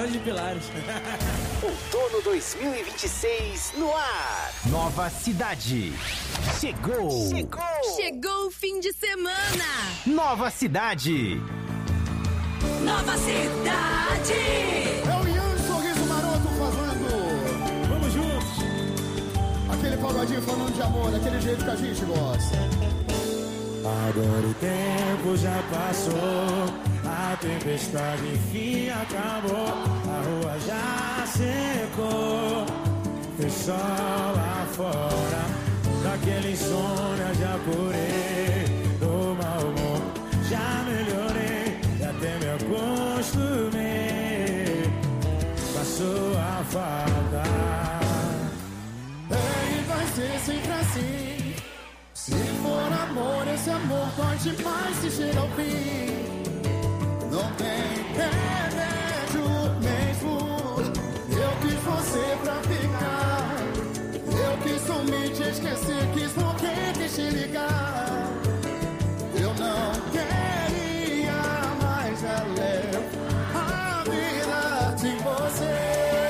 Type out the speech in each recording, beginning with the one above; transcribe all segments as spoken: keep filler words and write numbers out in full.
Grande de Pilares. Outono dois mil e vinte e seis no ar. Nova cidade. Chegou. Chegou. Chegou o fim de semana. Nova cidade. Nova cidade. É o Ian Sorriso Maroto falando. Vamos juntos. Aquele pagodinho falando de amor, daquele jeito que a gente gosta. Agora o tempo já passou. A tempestade enfim acabou, a rua já secou. Tem sol lá fora, daquele insônia já curei. Do mau humor já melhorei, e até me acostumei com a sua falta. E vai ser sempre assim. Se for amor, esse amor pode mais se chega ao fim. Não tem remédio mesmo. Eu quis você pra ficar. Eu quis sumir, te esquecer, quis morrer, quis te ligar. Eu não queria mais já levo a vida sem você.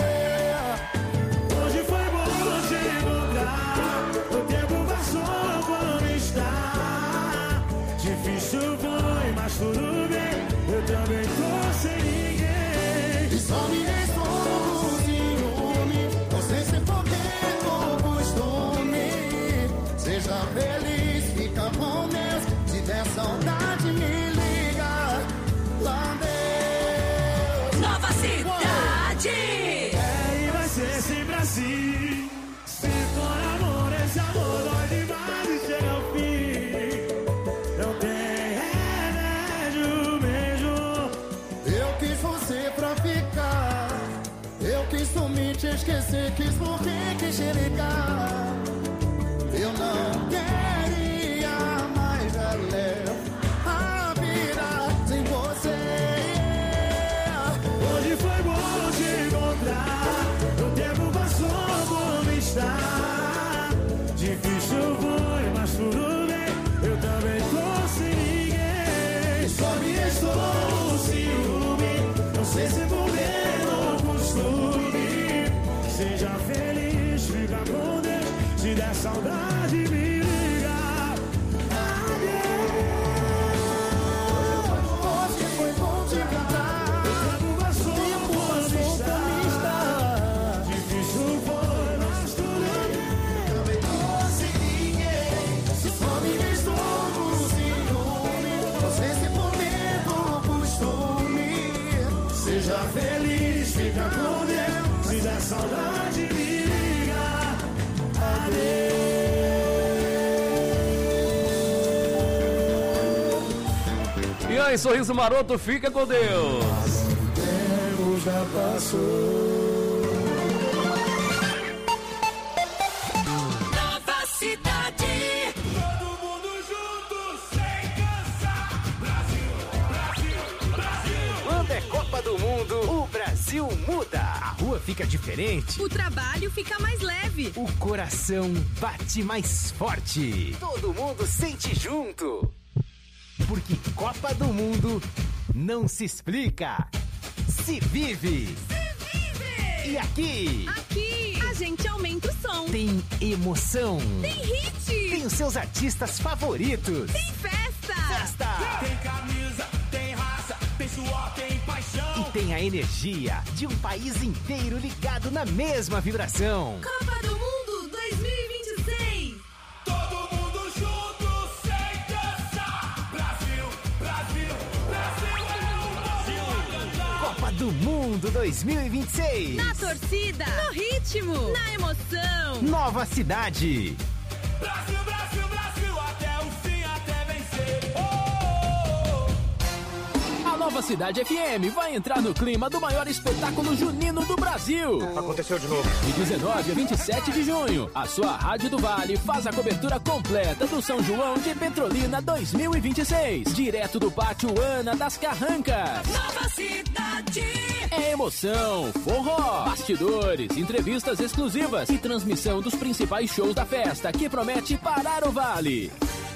Hoje foi bom te encontrar. O tempo passou como está. Difícil foi, mas tudo bem. Eu também tô sem ninguém. E só me restou o ciúme. Não sei se for tempo ou costume. Seja feliz, fica com Deus. Se der saudade, me liga. Lá Deus. Nova cidade. É, e vai ser sempre assim. Se for amor, esse amor dói demais e chega ao fim. Não tem remédio mesmo. Eu quis você pra ficar. Eu quis sumir, te esquecer, quis morrer, quis te ligar. Eu não queria mais já levo a vida sem você. Hoje foi bom te encontrar. O tempo passou como está. Difícil foi, mas tudo bem. Eu também tô sem ninguém. Só me restou o ciúme. Não sei se vou ver ou costume. Seja feliz, fica com Deus. Se der saudade, me liga. Adeus. Hoje foi bom te encontrar. O tempo passou como está. Difícil foi, mas tudo bem. Também tô sem ninguém. Se só me restou o ciúme. Não sei se por medo ou costume. Seja feliz, fica com Deus. Se der saudade, me liga. Adeus. E aí, Sorriso Maroto, fica com Deus. O tempo já passou. Nova cidade. Todo mundo junto, sem cansar. Brasil, Brasil, Brasil. Quando é Copa do Mundo, o Brasil muda. A rua fica diferente. O trabalho fica mais leve. O coração bate mais forte. Todo mundo sente junto. Porque Copa do Mundo não se explica, se vive. Se vive. E aqui Aqui a gente aumenta o som. tem emoção. Tem hit. Tem os seus artistas favoritos. Tem festa. Festa. Tem camisa, tem raça, tem suor, tem paixão. E tem a energia de um país inteiro ligado na mesma vibração. Copa do Mundo dois mil e vinte e seis. Todo mundo junto, sem cansar. Brasil, Brasil, Brasil é o Brasil a cantar. Copa do Mundo dois mil e vinte e seis. Na torcida. No ritmo. Na emoção. Nova cidade. Brasil, Brasil, Brasil, até o fim, até vencer. Oh! A Nova Cidade F M vai entrar no clima do maior espetáculo junino do Brasil. Aconteceu de novo. De dezenove a vinte e sete de junho, a sua Rádio do Vale faz a cobertura completa do São João de Petrolina dois mil e vinte e seis. Direto do Pátio Ana das Carrancas. Nova cidade. É emoção, forró, bastidores, entrevistas exclusivas e transmissão dos principais shows da festa que promete parar o Vale. Tem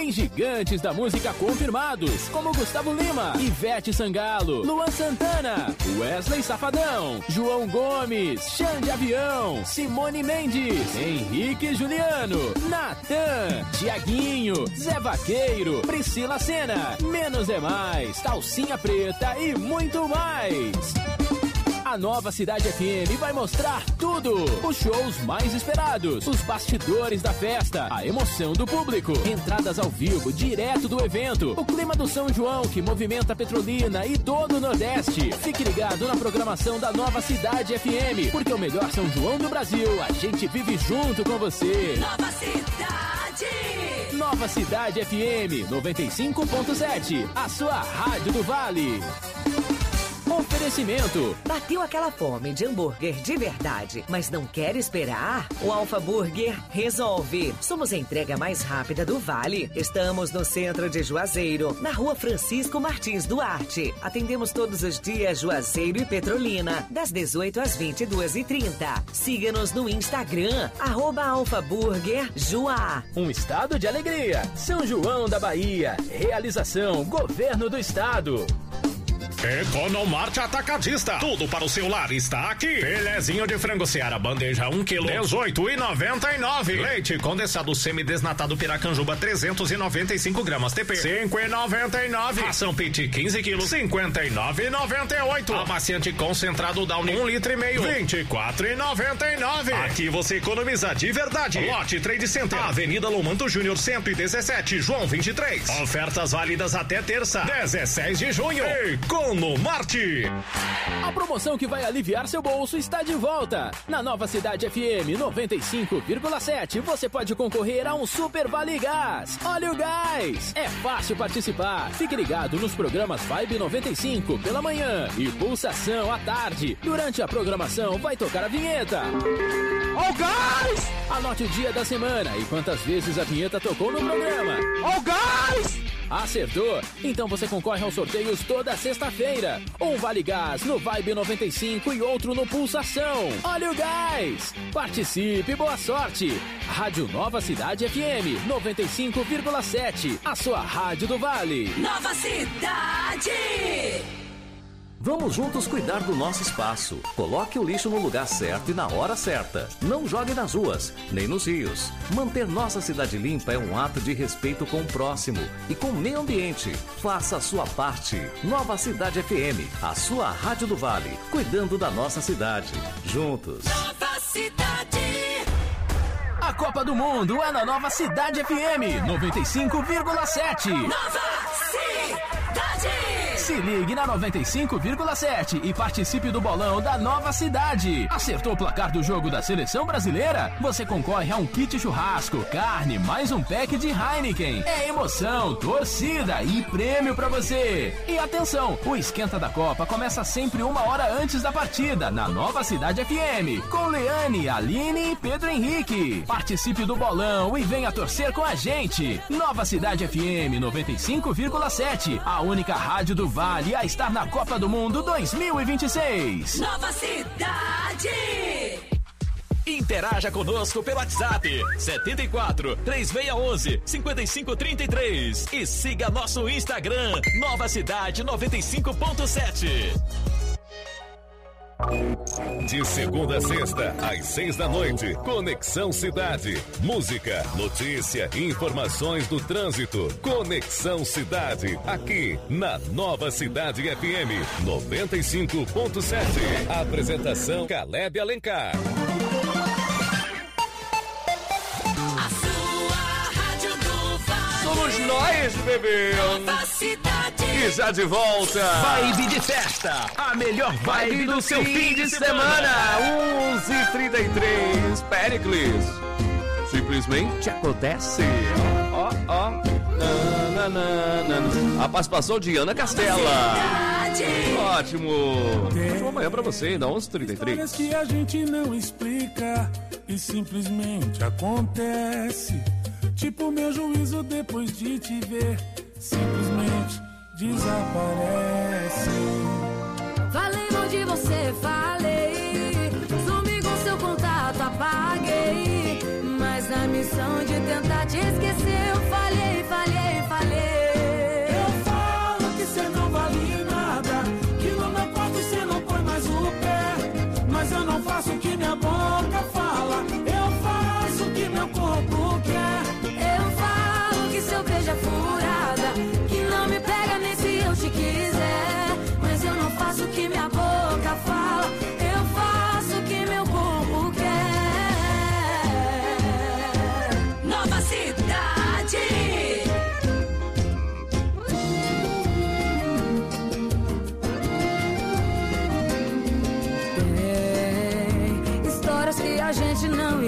Tem gigantes da música confirmados, como Gustavo Lima, Ivete Sangalo, Luan Santana, Wesley Safadão, João Gomes, Xande Avião, Simone Mendes, Henrique Juliano, Natan, Tiaguinho, Zé Vaqueiro, Priscila Sena, Menos é Mais, Calcinha Preta e muito mais. A Nova Cidade F M vai mostrar tudo. Os shows mais esperados, os bastidores da festa, a emoção do público, entradas ao vivo direto do evento, o clima do São João que movimenta Petrolina e todo o Nordeste. Fique ligado na programação da Nova Cidade F M, porque o melhor São João do Brasil, a gente vive junto com você. Nova Cidade! Nova Cidade F M noventa e cinco ponto sete, a sua rádio do Vale. Oferecimento. Bateu aquela fome de hambúrguer de verdade, mas não quer esperar? O Alfa Burger resolve. Somos a entrega mais rápida do Vale. Estamos no centro de Juazeiro, na rua Francisco Martins Duarte. Atendemos todos os dias Juazeiro e Petrolina, das dezoito às vinte e duas e trinta. Siga-nos no Instagram, arroba Alfa Burger Juá. Um estado de alegria. São João da Bahia. Realização Governo do Estado. Economarte Atacadista. Tudo para o seu lar está aqui. Filezinho de frango Seara, bandeja um quilo, dezoito e noventa e nove. Leite condensado semidesnatado Piracanjuba, trezentos e noventa e cinco gramas T P, cinco e noventa e nove. Ração Pit quinze quilos, cinquenta e nove e noventa e oito. Amaciante concentrado Downy, um litro e meio, vinte e quatro e noventa e nove. Aqui você economiza de verdade. Lote Trade Center, Avenida Lomanto Júnior, cento e dezessete, João vinte e três. Ofertas válidas até terça, dezesseis de junho. Economarte. A promoção que vai aliviar seu bolso está de volta. Na Nova Cidade F M noventa e cinco vírgula sete, você pode concorrer a um Super Vale Gás. Olha o gás! É fácil participar. Fique ligado nos programas Vibe noventa e cinco pela manhã e Pulsação à tarde. Durante a programação vai tocar a vinheta. Ó o gás! Anote o dia da semana e quantas vezes a vinheta tocou no programa. Ó o gás! Acertou? Então você concorre aos sorteios toda sexta-feira. Um Vale Gás no Vibe noventa e cinco e outro no Pulsação. Olha o gás! Participe, boa sorte! Rádio Nova Cidade F M noventa e cinco vírgula sete, a sua rádio do Vale. Nova Cidade! Vamos juntos cuidar do nosso espaço. Coloque o lixo no lugar certo e na hora certa. Não jogue nas ruas, nem nos rios. Manter nossa cidade limpa é um ato de respeito com o próximo e com o meio ambiente. Faça a sua parte. Nova Cidade F M, a sua rádio do Vale, cuidando da nossa cidade. Juntos. Nova Cidade! A Copa do Mundo é na Nova Cidade F M noventa e cinco vírgula sete. Nova Cidade! Se ligue na noventa e cinco vírgula sete e participe do bolão da Nova Cidade. Acertou o placar do jogo da Seleção Brasileira? Você concorre a um kit churrasco, carne, mais um pack de Heineken. É emoção, torcida e prêmio pra você. E atenção, o Esquenta da Copa começa sempre uma hora antes da partida, na Nova Cidade F M, com Leane, Aline e Pedro Henrique. Participe do bolão e venha torcer com a gente. Nova Cidade F M noventa e cinco vírgula sete, a única rádio do Vale a estar na Copa do Mundo dois mil e vinte e seis. Nova Cidade! Interaja conosco pelo WhatsApp setenta e quatro, três seis um um, cinco cinco três três e siga nosso Instagram Nova Cidade noventa e cinco ponto sete. De segunda a sexta, às seis da noite, Conexão Cidade. Música, notícia e informações do trânsito. Conexão Cidade, aqui na Nova Cidade F M noventa e cinco ponto sete. Apresentação Caleb Alencar. A sua rádio do Vale. Somos nós, bebê! Nova Cidade! E já de volta! Vibe de festa, a melhor vibe do seu fim de semana. onze e trinta e três, Pericles. Simplesmente acontece. Ó, ó. Na, na, na, na. A participação de Ana Castela. Ótimo. Ótima manhã pra você, ainda onze e trinta e três. Histórias que a gente não explica e simplesmente acontece. Tipo meu juízo depois de te ver, simplesmente desaparece. Falei mal de você, falei. Sumi com seu contato, apaguei. Mas na missão de tentar te esquecer, eu falhei, falhei.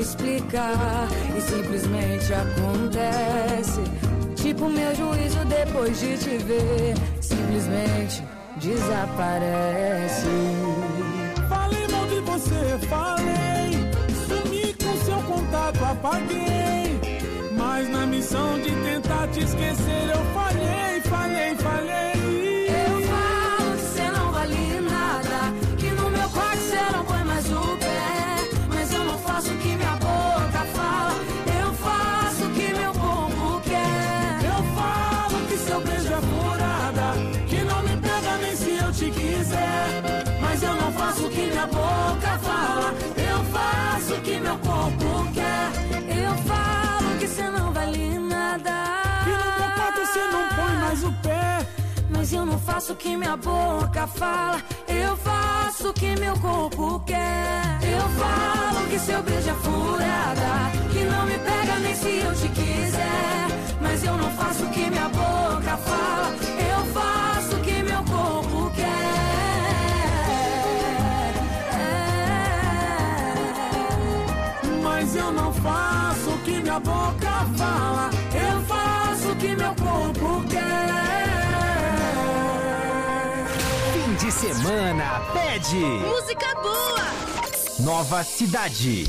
explicar e simplesmente acontece. Tipo meu juízo depois de te ver, simplesmente desaparece. Falei mal de você, falei. Sumi com seu contato, apaguei. Mas na missão de tentar te esquecer eu falhei, falhei, falhei. Eu falo que você não vale nada, que no meu quarto você não põe mais o pé. Mas eu não faço o que minha boca fala, eu faço o que meu corpo quer. Eu falo que seu beijo é furada, que não me pega nem se eu te quiser. Mas eu não faço o que minha boca fala, eu faço o que meu corpo quer. Eu falo que você não vale nada, que no meu quarto você não põe mais o pé. mas eu não faço o que minha boca fala, eu faço o que meu corpo quer. Eu falo que seu beijo é furada, que não me pega nem se eu te quiser. Mas eu não faço o que minha boca fala, eu faço o que meu corpo quer. Mas eu não faço o que minha boca fala, eu faço o que meu corpo quer. Fim de semana, pede Música boa. Nova Cidade.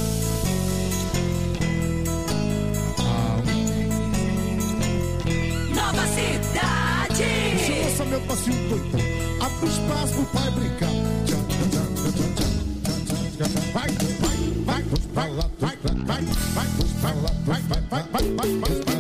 Nova Cidade. Você lança meu passinho doido, abre espaço pro pai brincar. Vai, vai, vai, vai lá, vai, vai, vai, vai, vai lá, vai, vai, vai, vai, vai, vai, vai.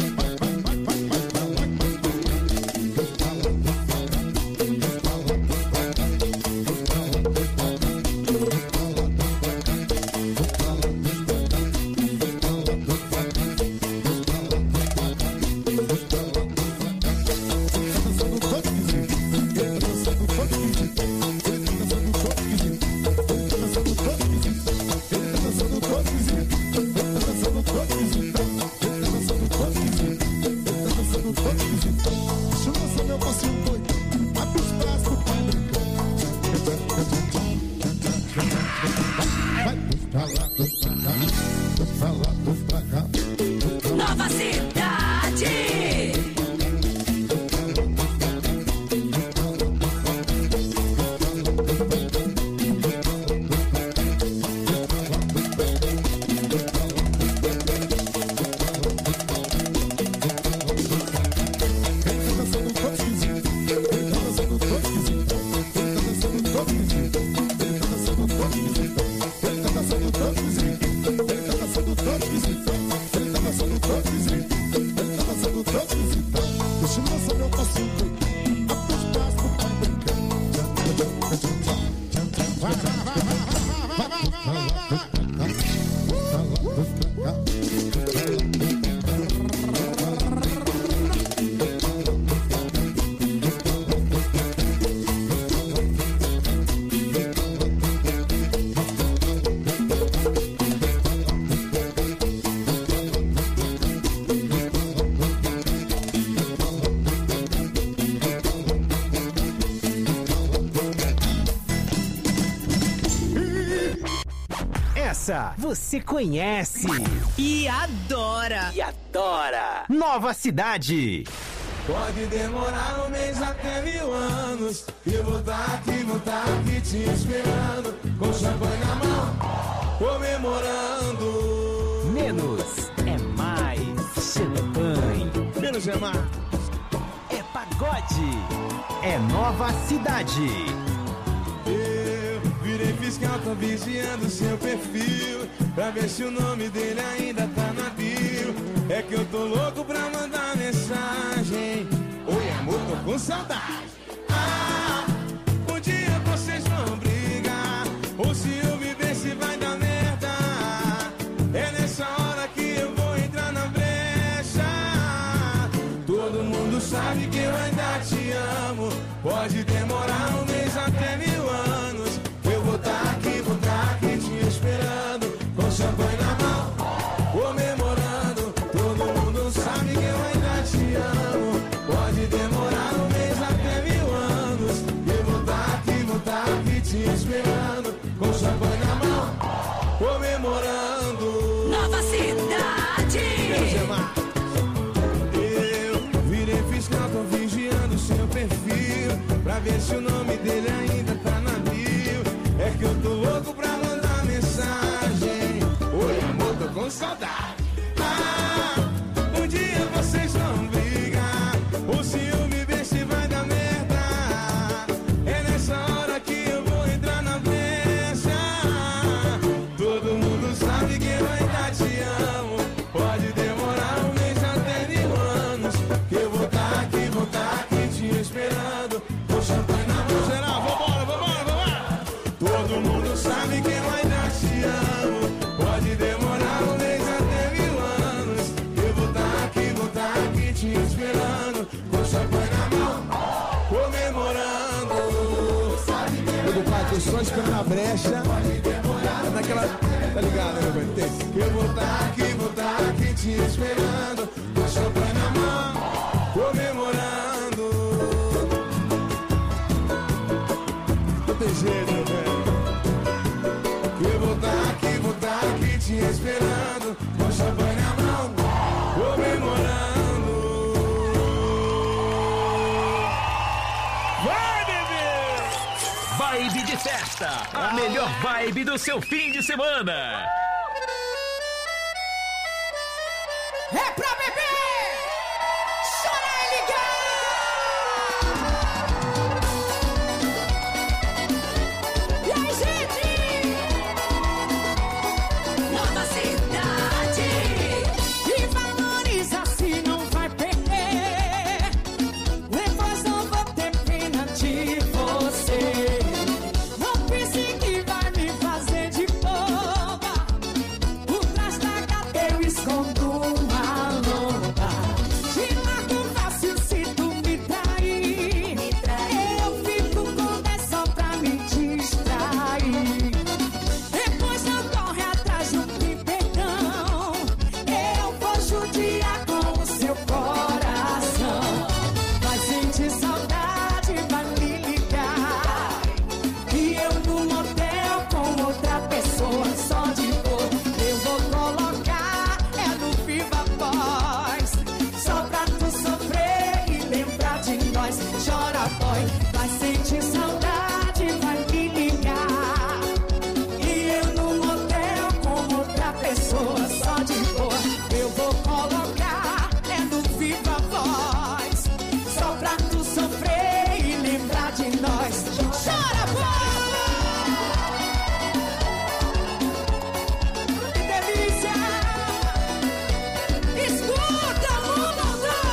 Nova Cidade. Você conhece E adora. e adora Nova Cidade. Pode demorar um mês até mil anos, eu vou estar aqui, vou estar aqui te esperando, com champanhe na mão, comemorando. Menos é mais champanhe. Menos é mais. É pagode. É Nova Cidade. Eu virei fiscal, tô vigiando seu perfil, pra ver se o nome dele ainda tá na bio. É que eu tô louco pra mandar mensagem. Oi amor, tô com saudade. Ah, um dia vocês vão brigar, ou se eu viver se vai dar merda. É nessa hora que eu vou entrar na brecha. Todo mundo sabe que eu ainda te amo. Pode demorar um mês até mil anos, eu vou estar aqui, vou estar aqui te esperando, com champanhe na mão, comemorando. Todo mundo sabe que eu ainda te amo. Pode demorar um mês até mil anos, eu vou estar aqui, vou estar aqui te esperando, com champanhe na mão, comemorando. ver se o nome dele ainda tá na bio. É que eu tô louco pra mandar mensagem. Oi, amor, tô com saudade. Ah, um dia vocês vão brigar. O ciúme vê se vai dar merda. É nessa hora que eu vou entrar na brecha. Todo mundo sabe que eu ainda te amo. Pode demorar um mês até mil anos. Que eu vou tá aqui, vou tá aqui te esperando. Com champanhe na mão. Geral, vambora, vambora, vambora. Todo mundo sabe que eu ainda te amo. Pode demorar um mês até mil anos. Eu vou tá aqui, vou tá aqui te esperando. Com champanhe na mão, comemorando. Meu pai, tô só esperando a brecha. Naquela, tá ligado, né, meu pai? Eu vou tá aqui, vou tá aqui te esperando. Com champanhe na mão, comemorando. Não tem jeito, meu velho. Eu vou tá aqui, vou tá aqui te esperando. Com champanhe na mão, comemorando. Vai, bebê! Vibe de festa, a melhor vibe do seu fim de semana. É pra beber! Chorar e ligar! E aí, gente? Nova cidade! E valoriza se não vai perder. Depois não vou ter pena de você. Não pense que vai me fazer de boba. Por trás da gata eu escondo uma loba. Te largo fácil se tu me trair. Eu fico com essa pra me distrair. Depois não corre atrás do perdão. Eu vou judiar com o seu coração. Vai sentir saudade, vai me ligar. E eu no motel com outra pessoa só de boa. Eu vou colocar é no Viva Voz. Só pra tu sofrer e lembrar de nós. Chora, boy, vai sentir saudade, vai me ligar. E eu no motel com outra pessoa só de boa. Eu vou colocar é no Viva Voz. Só pra tu sofrer e lembrar de nós. Chora, boy! Que delícia! Escuta, mundo!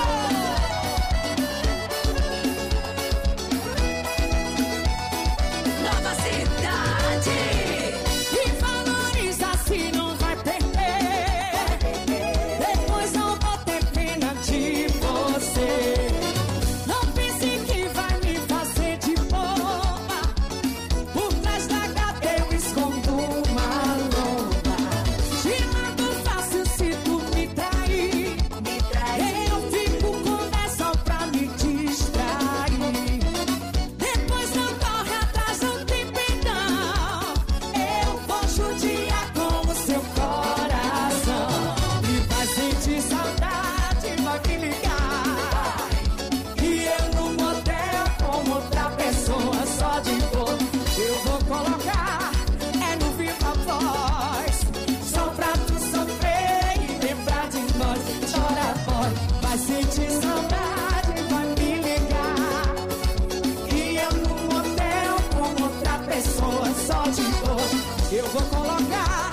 Nova cidade! E valoriza se não vai perder. Depois não vou ter pena de você. Não pense que vai me fazer de boba. Por trás da gata eu escondo uma loba. Te largo fácil se tu me trair. Eu fico com essa pra me distrair. Depois não corre atrás, não tem perdão. Eu vou judiar com o seu coração. E vai sentir saudade, vai me ligar. E eu no motel com outra pessoa só de boa. Eu vou colocar é no Viva Voz. Só pra tu sofrer e lembrar de nós. Chora, boy, vai sentir saudade, vai me ligar. E eu no motel com outra pessoa só de boa. Eu vou colocar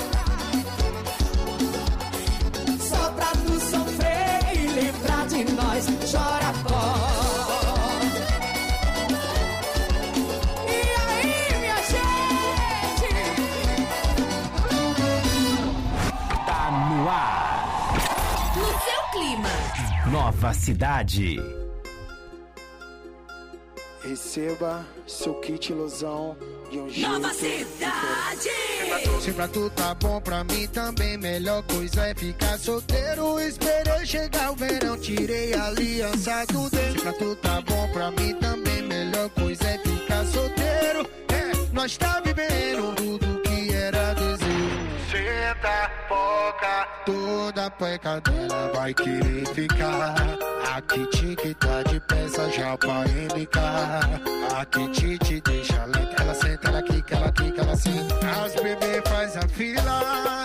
só pra tu sofrer e lembrar de nós. Chora, boy. E aí, minha gente? Tá no ar. No seu clima. Nova cidade. Receba seu kit ilusão de um jeito. Nova cidade! Se pra tu tá bom, pra mim também melhor coisa é ficar solteiro. Esperei chegar o verão, tirei a aliança do dedo. Se pra tu tá bom, pra mim também melhor coisa é ficar solteiro. É, nós tá vivendo tudo que era desejo. Senta, foca, toda peca dela vai querer ficar. Aqui tique tá de peça já pra M K. Aqui te deixa lenta. Ela senta, ela quica, ela quica, ela senta. As bebê faz a fila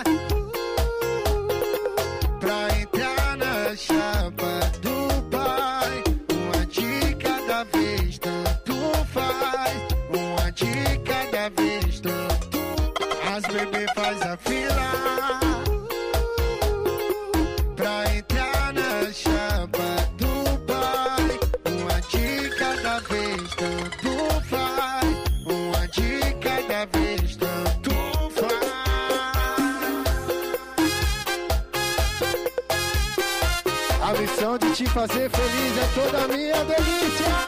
pra entrar na chapa do pai. Uma de cada vez, tanto faz. Uma de cada vez, tanto. As bebê faz a fila pra entrar na chapa do pai. Uma de cada vez, tanto faz. Uma de cada vez, tanto faz. A missão de te fazer feliz é toda minha delícia.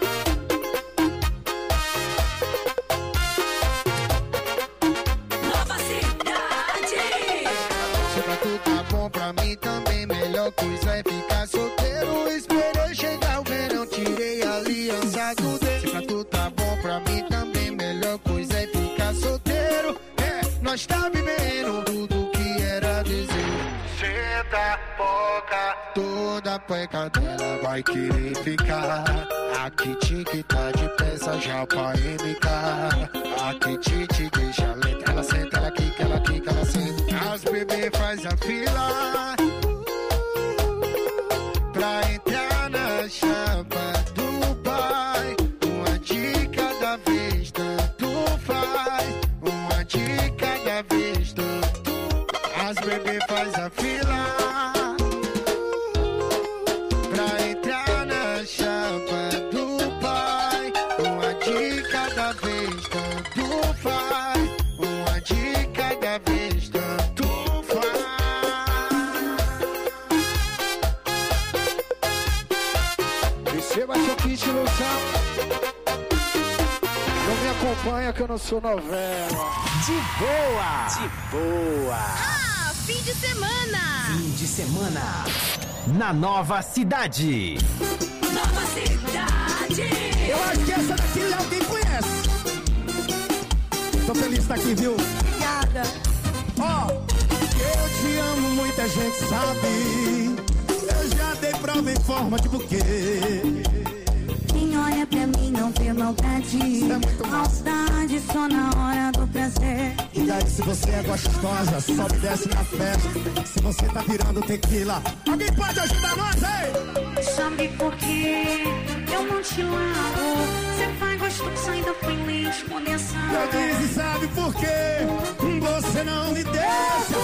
Pra mim também melhor coisa é ficar solteiro. Esperei chegar o verão, tirei a aliança do dedo. Se pra tu tá bom, pra mim também melhor coisa é ficar solteiro. É, nós tá vivendo tudo que era desejo. Senta, boca, toda peca dela vai querer ficar. Aqui tique tá de peça já pra M K. Aqui te te deixa lenta. Ela senta, ela quica, ela quica, ela senta. As bebê faz a fila pra entrar na chapa do pai. Uma de cada vez, tanto faz. Uma de cada vez, tanto. As bebê faz a fila pra entrar na chapa do pai. Uma de cada vez, tanto faz. Uma de cada vez, tanto faz. Receba seu kit no chão. Não me acompanha que eu não sou novela. De boa! De boa! Ah, fim de semana! Fim de semana na Nova Cidade. Nova Cidade. Eu acho que essa daqui alguém conhece. Tô feliz de estar aqui, viu? Obrigada. Ó, oh, eu te amo, muita gente sabe. Eu já dei prova em forma de buquê. Quem olha pra mim não vê maldade. É maldade só na hora do prazer. E daí se você é gostosa, sobe e desce na festa. Se você tá virando tequila, alguém pode ajudar nós, ei? Sabe por quê? Eu não te lavo. Você faz gostoso, ainda foi leite condensado. Eu disse, sabe por quê? Você não me deixa.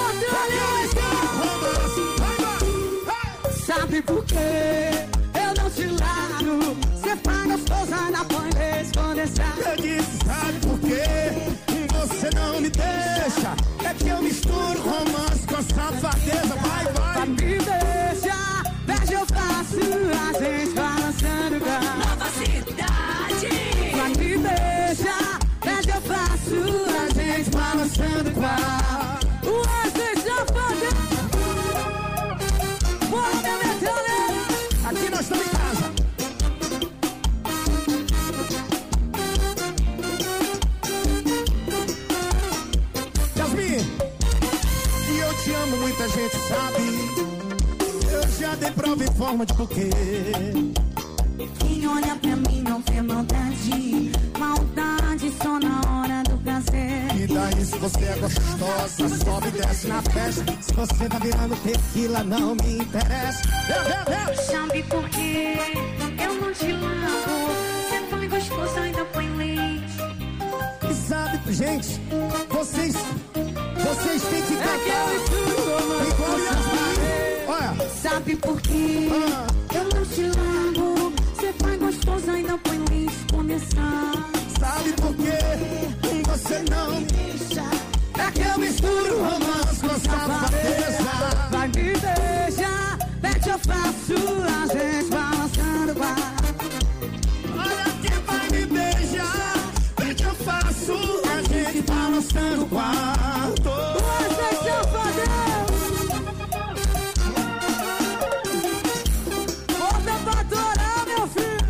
Sabe por quê? Eu não te lavo. Você faz gostoso, ainda põe leite condensado. Eu disse, sabe por quê? Você não me deixa. É que eu misturo romance com safadeza. Vai, vai. Vai, me deixa. Veja eu faço. A gente balançando o carro. Nova Cidade. Vai, me deixa. Veja eu faço. A gente balançando o carro. O Wesley Safadão. Bora, meu metrônomo. Aqui nós estamos em casa. Yasmin, e eu te amo, muita gente sabe. Eu já dei prova em forma de buquê. Quem olha pra mim não vê maldade. Maldade só na hora do prazer. E daí se você é gostosa, sobe e desce na festa. Se você tá virando tequila, não me interessa. Sabe por quê? Eu não te lavo. Você foi gostoso, ainda põe leite. E sabe, gente, vocês, vocês têm que cantar igual Yasmin. Olha. Sabe por quê? Ah. Eu não te lavo. Você faz gostoso, ainda põe leite condensado. Sabe por quê? Você não me deixa. É que eu misturo romance com safadeza. Vai, me deixa. Pede eu faço. A gente balançando o bar. Olha que vai me beijar. Pede eu faço. A gente balançando o quarto. Você é safadão. Bota pra adorar, meu filho.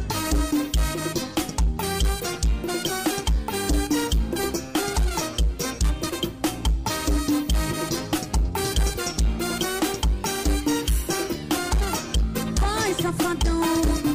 Vai, Wesley Safadão.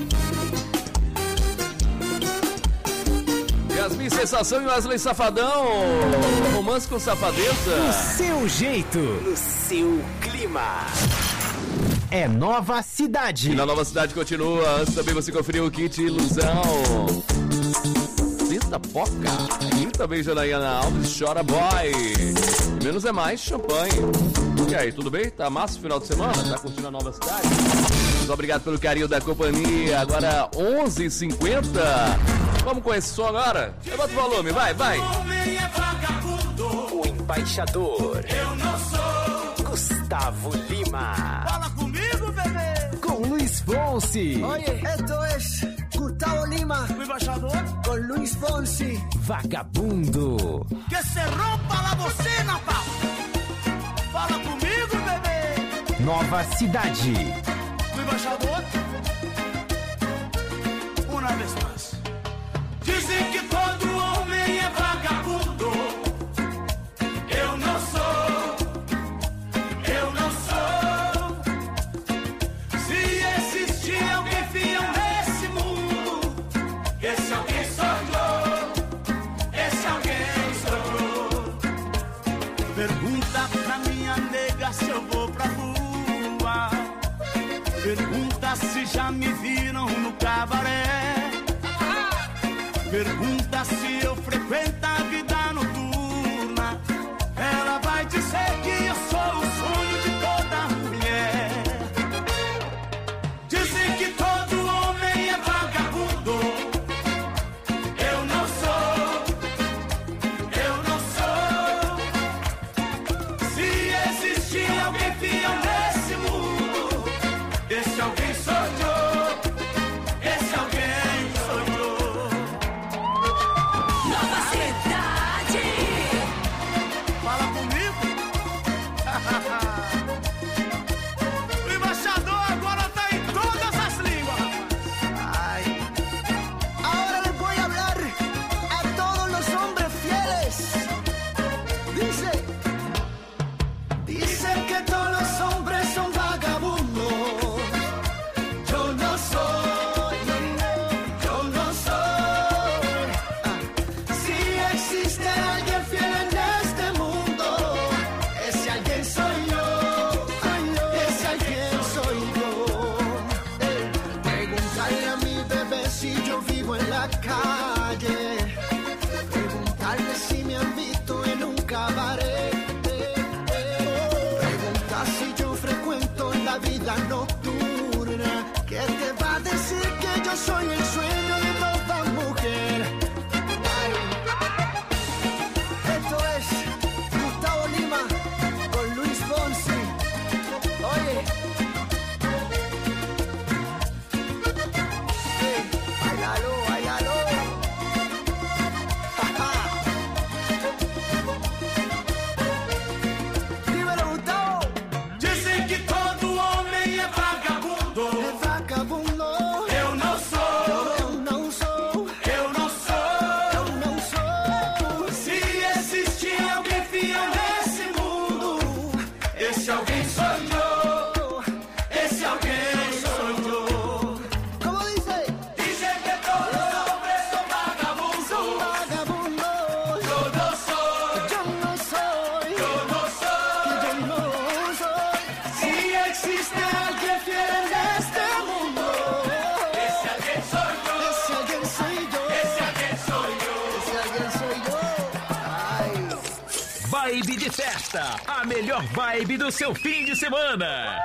Yasmin Sensação e Wesley Safadão. Romance com safadeza. No seu jeito, no seu clima. É Nova Cidade. E na Nova Cidade continua. Antes também você conferiu o kit Ilusão. Pista Poca. E também Janaína Alves, Chora Boy. Menos é mais, champanhe. E aí, tudo bem? Tá massa o final de semana? Tá curtindo a Nova Cidade? Muito obrigado pelo carinho da companhia. Agora onze e cinquenta. Vamos com esse som agora? Levanta o volume, vai, vai. O embaixador. Eu não sou Gustavo Lima. Fala comigo, bebê. Com Luiz Fonsi. Oye, esto es Gustavo Lima. O embaixador. Con Luis Fonsi. Vagabundo. Que se rompa la bocina, pau. Fala comigo, bebê. Nova Cidade. O embaixador. Uma vez mais. Dizem que todo homem é vagabundo. Eu não sou. Eu não sou. Se existir alguém fiel nesse mundo, esse alguém sou eu. Esse alguém sou eu. Pergunta pra minha nega se eu vou pra rua. Pergunta se já me viram no cabaré. Pergunta se eu frequento a vida noturna. Ela vai dizer que eu sou o sonho de toda mulher. Dizem que todo homem é vagabundo. Eu não sou. Eu não sou. Se existir alguém fiel nesse mundo, esse alguém sou eu. Esse alguém sou eu. Fala comigo. O embaixador agora tá em todas as línguas. Ay. Ahora les voy a hablar a todos los hombres fieles. Dice, dicen que todos los hombres son vagabundos. Yo no soy, yo no soy. Ah. Si existe alguien fiel en este mundo, ese alguien soy yo. Ese alguien soy yo. Eh, Preguntarle a mi bebé si yo vivo en la calle. Preguntarle si me han visto en un cabaret. Eh, eh. Preguntar si yo frecuento la vida nocturna. Que te va a decir que yo soy el sueño de toda mujer. Ay. Esto es Gustavo Lima con Luis Fonsi. Oye. Hey, bailalo, bailalo. Ja, ja. Dímelo, Gustavo. Dizem que todo homem é vagabundo. Es vagabundo. Eu não sou. Eu não sou. Eu não sou. Eu não sou. Se existir alguém fiel nesse mundo, esse alguém sou eu. Esse alguém sou eu. ¿Cómo dice? Dizem que todos os homens são vagabundos. Son vagabundos. Eu não sou. Yo no soy. Eu não sou. Yo no soy. Se existe alguém fiel neste mundo, esse alguém sou eu. Ese alguien soy yo. Esse alguém sou eu. Ese alguien soy yo. Ay. Vibe de festa, a melhor vibe do seu fim de semana.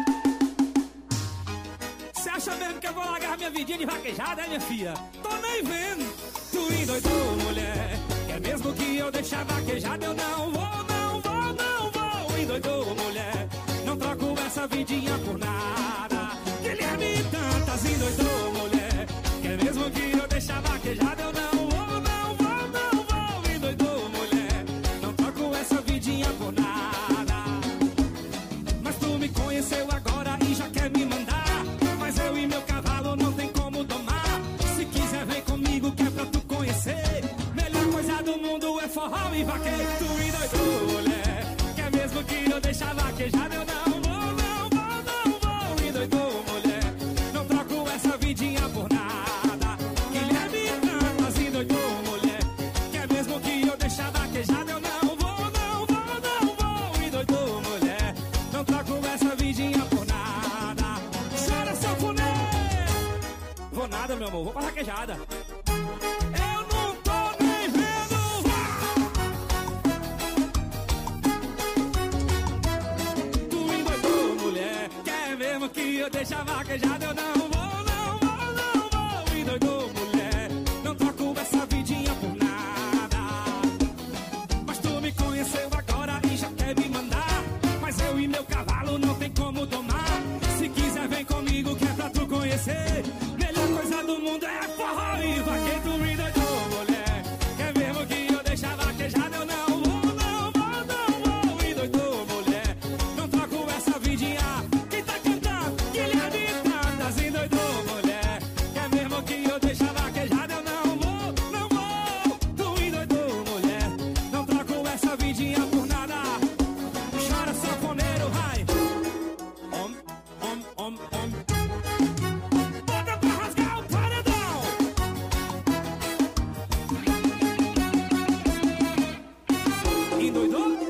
Você acha mesmo que eu vou largar minha vidinha de vaquejada, minha filha? Tô nem vendo. Tu endoidou, mulher. Quer mesmo que eu deixe a vaquejada? Eu não vou, não vou, não vou. Endoidou, mulher. Não troco essa vidinha por nada. Guilherme Tantas endoidou, mulher. Quer mesmo que eu deixe a vaquejada? Eu não vou, não vou, não vou. Endoidou, mulher. Não troco essa vidinha por nada. Mas tu me conheceu agora e já quer me mandar. Mas eu e meu cavalo não tem como domar. Se quiser vem comigo que é pra tu conhecer. Melhor coisa do mundo é forró e vaqueiro. Tu endoidou, mulher. Quer mesmo que eu deixe a vaquejada? Eu não vou, não vou, não vou. Endoidou, mulher. vaquejada, meu amor, vou pra vaquejada. Eu não tô nem vendo. Tu endoidou, mulher. Quer mesmo que eu deixe a vaquejada? Eu não vou, não vou, não vou. Endoidou, mulher. Não troco essa vidinha por nada. Mas tu me conheceu agora e já quer me mandar. Mas eu e meu cavalo não tem como domar. Se quiser vem comigo que é pra tu conhecer. Melhor coisa do mundo é forró e vaqueiro. Tu me endoidou, mulher. Quer mesmo que eu deixe a vaquejada? Eu não vou, não vou, não vou. Endoidou, mulher. Não troco essa vidinha. Quem tá cantando? Guilherme Pratas. Endoidou, mulher. Quer mesmo que eu deixe a vaquejada? Eu não vou, não vou. Tu endoidou, mulher. Não troco essa vidinha por nada. Chora sanfoneiro, vai. Om, om, om, om. Bota pra rasgar o paredão. Endoidou?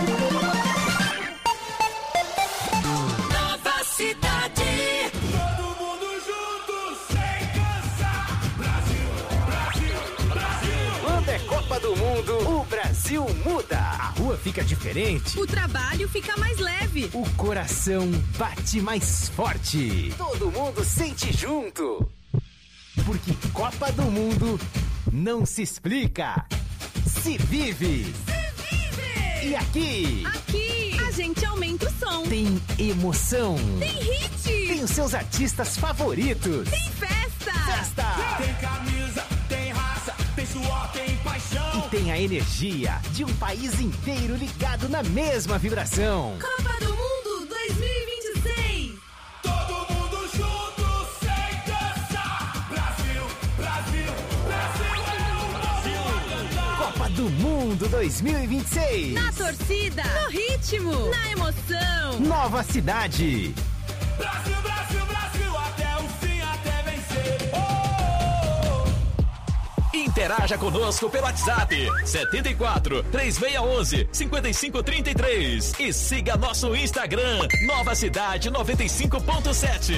Nova cidade. Todo mundo junto, sem cansar. Brasil, Brasil, Brasil. Quando é Copa do Mundo, o Brasil muda. A rua fica diferente. O trabalho fica mais leve. O coração bate mais forte. Todo mundo sente junto. Porque Copa do Mundo não se explica, se vive. Se vive! E aqui Aqui a gente aumenta o som. tem emoção. Tem hit. Tem os seus artistas favoritos. Tem festa. Festa! Tem camisa, tem raça, tem suor, tem paixão. E tem a energia de um país inteiro ligado na mesma vibração. Copa do Mundo dois mil e vinte e seis. Todo mundo junto, sem cansar. Brasil, Brasil, Brasil é o Brasil a cantar. Copa do Mundo dois mil e vinte e seis. Na torcida, no ritmo, na emoção. Nova cidade. Brasil, Brasil, Brasil, até o fim, até vencer. Oh! Interaja conosco pelo WhatsApp setenta e quatro, três seis um um, cinco cinco três três e siga nosso Instagram Nova Cidade noventa e cinco ponto sete.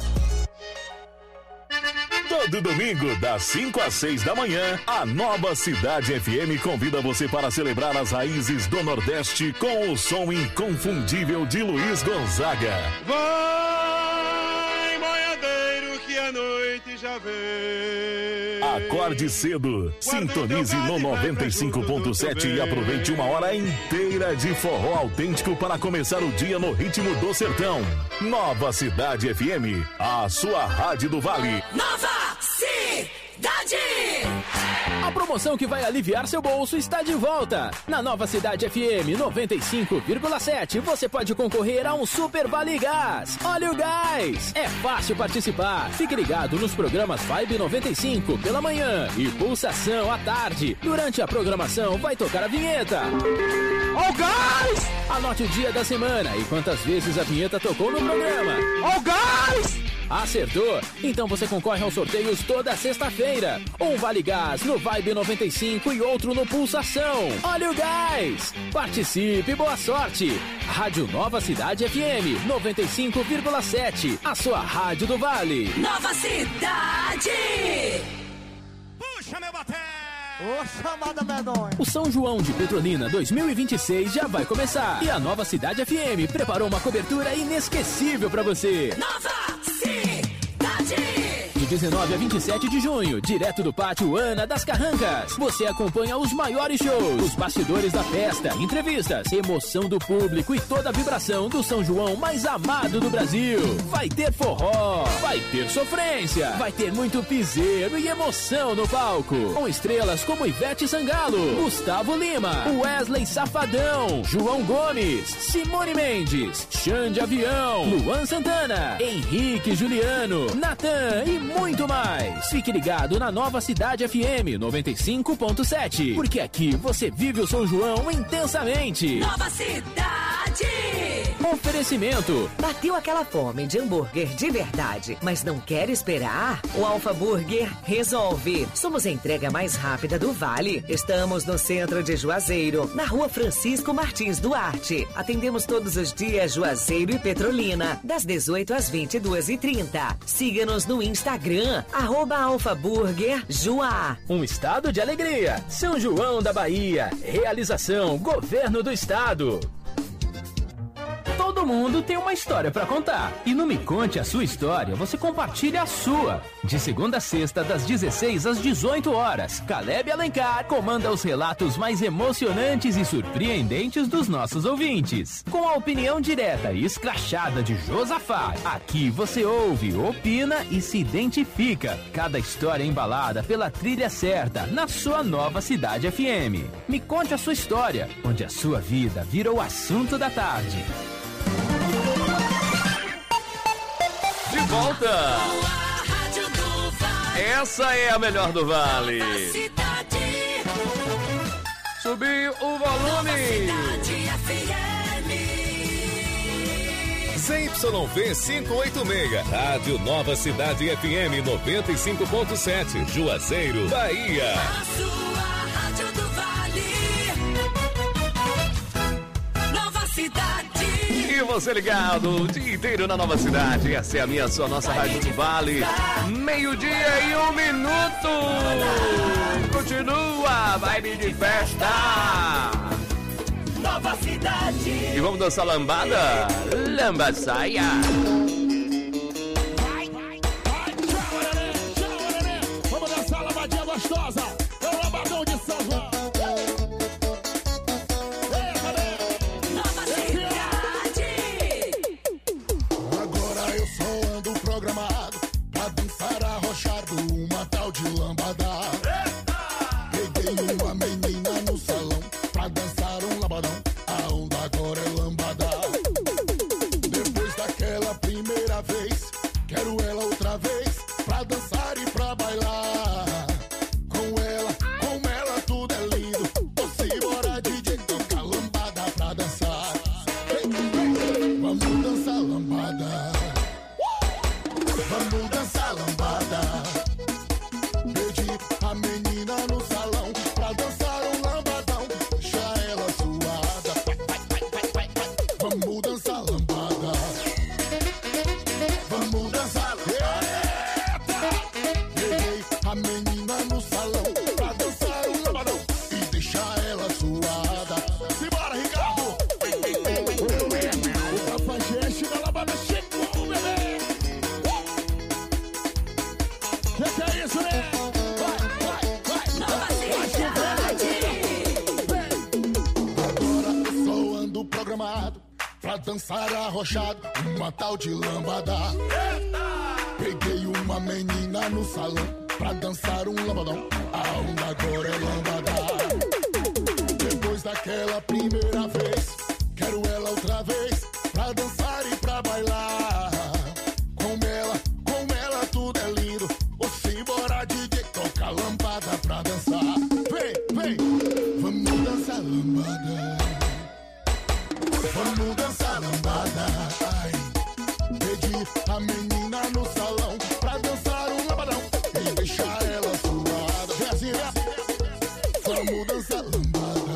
Todo domingo, das cinco às seis da manhã, a Nova Cidade F M convida você para celebrar as raízes do Nordeste com o som inconfundível de Luiz Gonzaga. Vai, boiadeiro, que a noite já vem. Acorde cedo, sintonize no noventa e cinco ponto sete e aproveite uma hora inteira de forró autêntico para começar o dia no ritmo do sertão. Nova Cidade F M, a sua rádio do Vale. Nova cidade. A promoção que vai aliviar seu bolso está de volta. Na Nova Cidade F M noventa e cinco vírgula sete, você pode concorrer a um Super Vale Gás. Olha o gás! É fácil participar. Fique ligado nos programas Vibe noventa e cinco pela manhã e Pulsação à tarde. Durante a programação vai tocar a vinheta. Ó o gás! Anote o dia da semana e quantas vezes a vinheta tocou no programa. Ó o gás! Acertou? Então você concorre aos sorteios toda sexta-feira. Um Vale Gás no Vibe noventa e cinco e outro no Pulsação. Olha o gás! Participe, boa sorte! Rádio Nova Cidade F M noventa e cinco vírgula sete, a sua rádio do Vale. Nova cidade. Puxa, meu baté! Ô, chamada medonha. O São João de Petrolina dois mil e vinte e seis já vai começar. E a Nova Cidade F M preparou uma cobertura inesquecível pra você. Nova cidade. De dezenove a vinte e sete de junho, direto do Pátio Ana das Carrancas, você acompanha os maiores shows, os bastidores da festa, entrevistas, emoção do público e toda a vibração do São João mais amado do Brasil. Vai ter forró, vai ter sofrência, vai ter muito piseiro e emoção no palco, com estrelas como Ivete Sangalo, Gustavo Lima, Wesley Safadão, João Gomes, Simone Mendes, Xande Avião, Luan Santana, Henrique Juliano, Natan e muito mais. Fique ligado na Nova Cidade F M noventa e cinco ponto sete, porque aqui você vive o São João intensamente. Nova cidade. Oferecimento. Bateu aquela fome de hambúrguer de verdade, mas não quer esperar? O Alfa Burger resolve. Somos a entrega mais rápida do Vale. Estamos no centro de Juazeiro, na rua Francisco Martins Duarte. Atendemos todos os dias Juazeiro e Petrolina, das dezoito às vinte e duas e trinta. Siga-nos no Instagram, arroba Alfa Burger Juá. Um estado de alegria. São João da Bahia. Realização Governo do Estado. Todo mundo tem uma história pra contar. E no Me Conte a Sua História, você compartilha a sua. De segunda a sexta, das dezesseis às dezoito horas, Caleb Alencar comanda os relatos mais emocionantes e surpreendentes dos nossos ouvintes. Com a opinião direta e escrachada de Josafá, aqui você ouve, opina e se identifica. Cada história embalada pela trilha certa, na sua nova Cidade F M. Me Conte a Sua História, onde a sua vida vira o assunto da tarde. De volta! Essa é a melhor do Vale. Subiu o volume. Z Y V quinhentos e oitenta e seis, Rádio Nova Cidade F M noventa e cinco ponto sete, Juazeiro, Bahia. A sua Rádio do Vale. Nova Cidade. E você ligado o dia inteiro na Nova Cidade. Essa é a minha, sua, nossa Rádio do Vale. Meio-dia e um minuto. Continua, vibe de festa. Nova Cidade. E vamos dançar lambada? Lamba saia. Vamos dançar lambadinha gostosa. É o lambadão de São João. Uma tal de lambada. Peguei uma menina no salão pra dançar um lambadão. A onda agora é lambada. Depois daquela primeira vez, quero ela outra vez pra dançar e pra bailar. Com ela, com ela tudo é lindo. Ou se bora D J toca lambada pra dançar. Hey, hey, vamos dançar lambada. Vamos dançar lambada. A menina no salão pra dançar um lambadão. Deixa ela suada. Vamos dançar lambada. Vamos dançar lambada. Peguei a menina no salão pra dançar um lambadão e deixa ela suada. Simbora, Ricardo. O cafajeste da lambada chegou, bebê. Que que é isso, né? Pra dançar arrochado, uma tal de lambada. Peguei uma menina no salão pra dançar um lambadão. A onda agora é lambada. Depois daquela primeira vez, quero ela outra vez pra dançar e pra bailar. Com ela, com ela tudo é lindo. Ou se bora D J toca lambada pra dançar. Vem, vem, vamos dançar lambada. Vamos dançar lambada. Ai, pedi a menina no salão pra dançar um lambadão e deixar ela suada. Vem assim, vem. Vamos dançar lambada.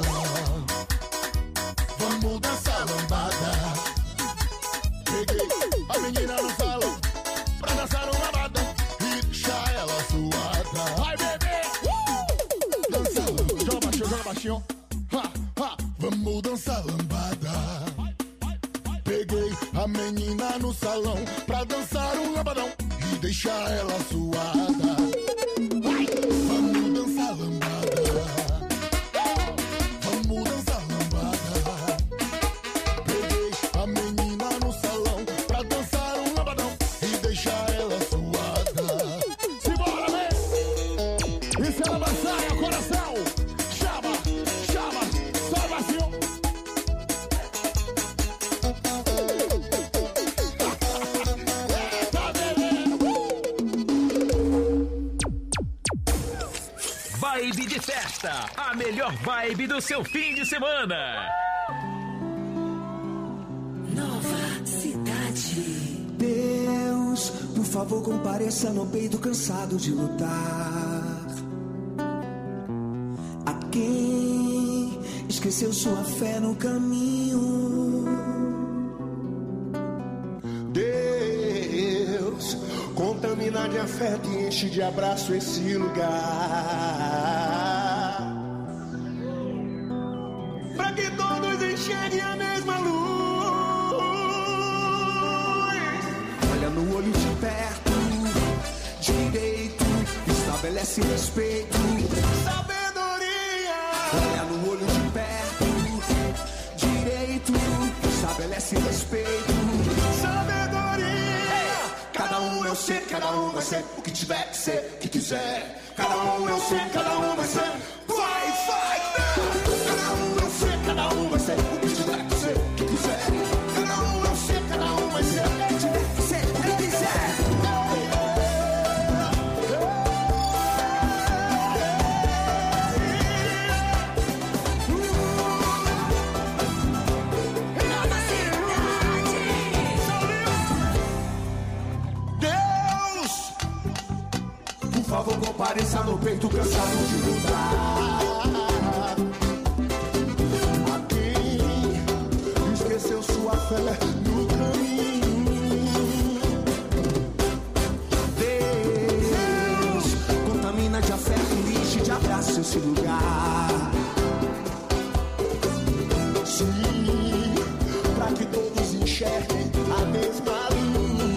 Vamos dançar lambada. Peguei a menina no salão pra dançar um lambadão e deixar ela suada. Vai, bebê! Uh! Dança lambada. Joga baixinho, joga baixinho. Ha, ha. Vamos dançar lambada. Peguei a menina no salão pra dançar um lambadão e deixar ela suada. Vamos dançar lambada. Vamos dançar lambada. Peguei a menina no salão pra dançar um lambadão e deixar ela suada. Simbora, vem! Isso é lamba saia, coração! Chama, chama, só vazio! Vibe de festa, a melhor vibe do seu fim de semana. Nova favor, compareça no peito cansado de lutar. A quem esqueceu sua fé no caminho. Deus, contamina de afeto e enche de abraço esse lugar. Pra que todos enxerguem a mesma luz. Olha no olho de perto, direito, estabelece respeito. Sabedoria. Olha no olho de perto, direito, estabelece respeito. Sabedoria. Cada um eu sei, cada um vai ser o que tiver que ser, o que quiser. Cada um eu sei, cada um vai ser. Vai, vai, cada um eu sei, cada um vai ser o que tiver que ser, o que quiser. Cada um eu sei, cada um vai ser o que tiver que ser, o que quiser. Por favor, compareça no peito cansado de lutar. A quem esqueceu sua fé no caminho. Deus, contamina de afeto e enche de abraço esse lugar. Sim, pra que todos enxerguem a mesma luz.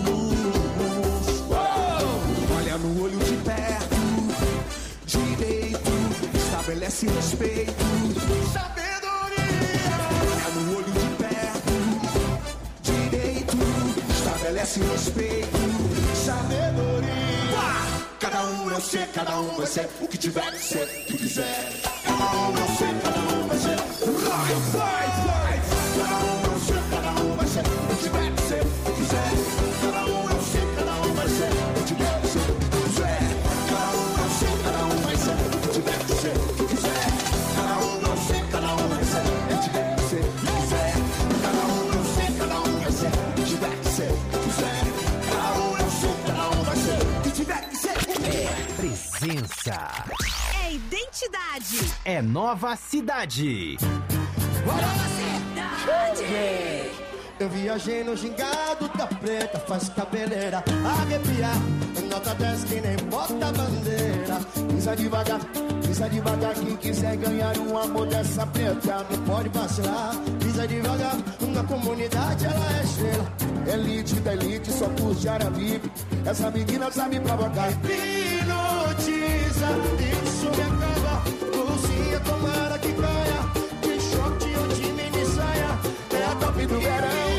Olha no olho de perto, direito, estabelece respeito. Sabedoria. Olha no olho de perto, direito, estabelece respeito. Sabedoria. Cada um eu sei, cada um vai ser o que tiver que ser, o que quiser. Cada um eu sei, cada um vai ser. Vai, vai, vai. Cada um eu sei, cada um vai ser o que tiver que ser, o que quiser. Cada um eu sei, cada um vai ser o que tiver que ser, o que quiser. Cada um eu sei, cada um vai ser o que tiver que ser, o que quiser. Cada um eu sei, cada um vai ser o que tiver que ser, o que quiser. Cada um eu sei, cada um vai ser o que tiver que ser, o que quiser. Cada um eu sei, cada um vai ser o que tiver que ser. Presença. É identidade. É Nova Cidade. Nova Cidade. Eu viajei no gingado da preta, faz cabeleira arrepiar. Nota dez que nem bota bandeira. Pisa devagar, pisa devagar. Quem quiser ganhar o amor dessa preta não pode vacilar. Pisa devagar, na comunidade ela é estrela. Elite da elite, só curte Arabibe. Essa menina sabe provocar. Hipnotiza, isso me acaba. Luzinha, tomara que caia. De short ou de mini saia. É a top do verão.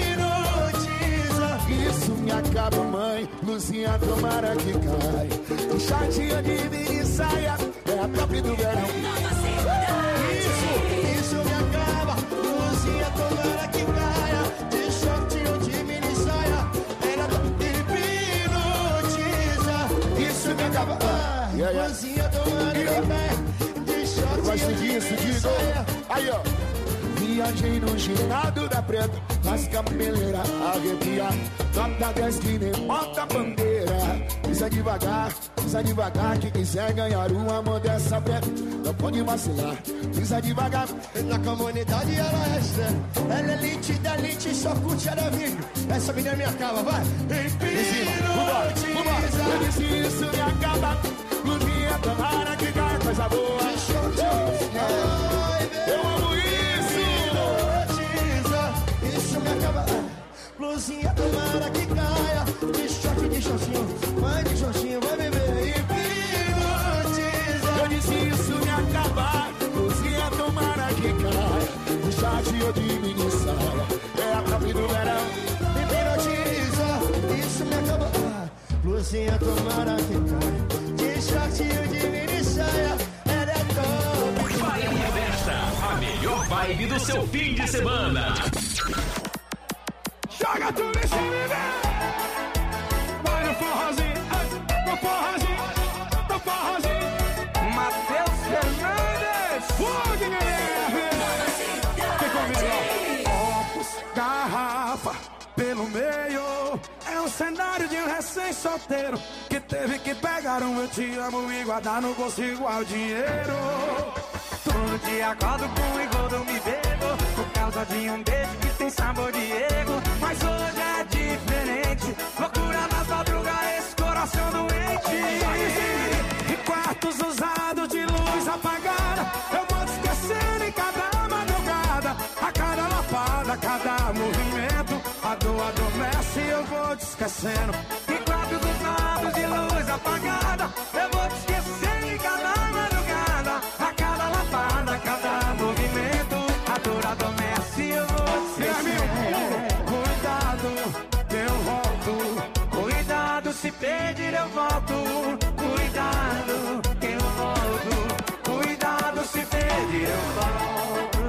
Isso me acaba, mãe. Luzinha, tomara que cai. Um shortinho de mini saia. É a top do verão. Isso, isso me acaba. Luzinha, tomara que caia. De shortinho de mini saia. É a top do hipnotiza. Isso me acaba. Ah, yeah, yeah. Luzinha, tomara que caia. De shortinho de mini saia. Aí, ó. Viajei no ginado da preta, nas cabeleiras arrepia. Nota dez que nem bota bandeira. Pisa devagar, pisa devagar. Quem quiser ganhar o amor dessa preta não pode vacilar. Pisa devagar, na comunidade ela é estrela. Ela é elite da elite, só curte a vida. Essa menina me acaba, vai. Em cima, vambora, vambora. Eu disse isso me acaba. Luzinha, tomara que cai, coisa boa. Eu amo isso. Isso me acaba. Luzinha, tomara que caia. De short, de shortinho. Vai de shortinho, vai beber. Hipnotiza. Eu disse isso me acaba. Luzinha, tomara que caia. De short ou de mini saia. É a top do verão. Hipnotiza. Isso me acaba. Luzinha, tomara que caia. De short ou de mini saia. Ela é top. Vibe Revesta, a melhor vibe do seu fim de semana. Joga tudo em cima, vem! Vai no forrozinho, no forrozinho, no forrozinho. Matheus Fernandes! Fogo, Guilherme! Vem comigo! Copos, garrafa, pelo meio. É um cenário de um recém-solteiro que teve que pegar um eu te amo e guardar no bolso igual dinheiro. Todo dia acordo com o igual do me bebo por causa de um beijo que tem sabor de ego. Mas hoje é diferente, loucura nas madrugas, esse coração doente. E quartos usados de luz apagada, eu vou te esquecendo em cada madrugada. A cada lapada, a cada movimento, a dor adormece e eu vou te esquecendo. E quartos usados de luz apagada, eu vou te esquecendo em cada madrugada. A cada lapada, a cada movimento, a dor adormece e eu vou te esquecendo. Cuidado, eu volto. Cuidado, se pedir eu volto. Cuidado, que eu volto. Cuidado, se pedir eu volto.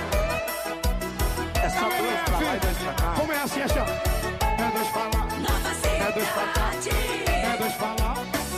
É só dois pra lá e dois pra cá. Como é assim, assim, ó? É dois pra lá, é dois pra cá, é dois pra lá.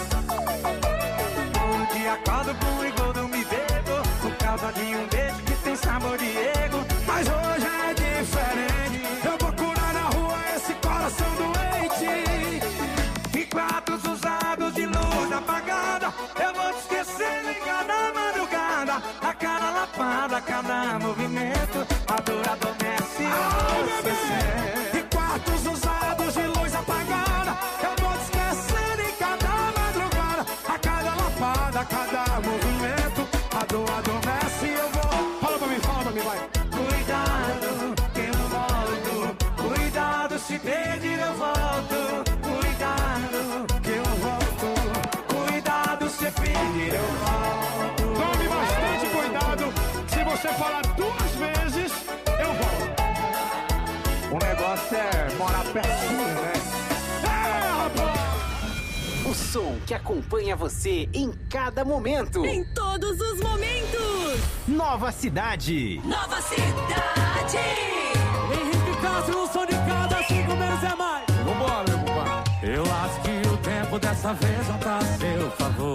Todo dia acordo com o igual do me bebo por causa de um beijo que tem sabor de ego. Mas hoje é diferente, eu vou curar na rua esse coração doente. E quartos usados de luz apagada, eu vou te esquecendo em cada madrugada. A cada lapada, a cada movimento, a dor adormece e eu vou te esquecendo. E quartos usados de luz apagada, eu vou te esquecendo em cada madrugada. A cada lapada, a cada movimento, a dor adormece e eu vou. Fala pra mim, fala pra mim, vai. Cuidado, que eu volto. Cuidado, se pedir eu volto. Cuidado, que eu volto. Cuidado, se pedir eu volto. Tome bastante cuidado. Se você falar duas vezes, eu volto. O negócio é morar pertinho, né? É, rapaz! O som que acompanha você em cada momento. Em todos os momentos. Nova Cidade. Nova Cidade. Henrique Castro, no som de cada cinco menos é mais. Vambora, meu compadre. Eu acho que o tempo dessa vez não tá a seu favor.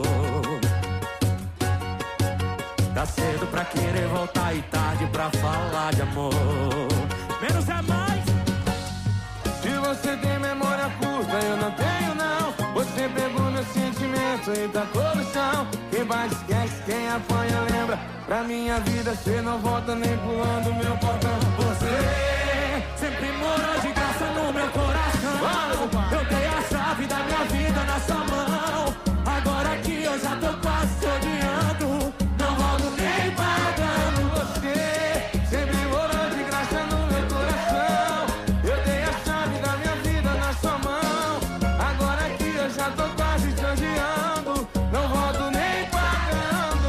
Tá cedo pra querer voltar e tarde pra falar de amor. Menos é mais. Se você tem memória curta, eu não tenho não. Você pegou meu sentimento e tacou no chão. Quem bate esquece, quem apanha lembra. Pra minha vida cê não volta nem pulando meu portão. Você sempre morou de graça no meu coração. Eu dei a chave da minha vida na sua mão. Agora que eu já tô quase te odiando, não volto nem pagando. Você sempre morou de graça no meu coração. Eu dei a chave da minha vida na sua mão. Agora que eu já tô quase te odiando, não volto nem pagando.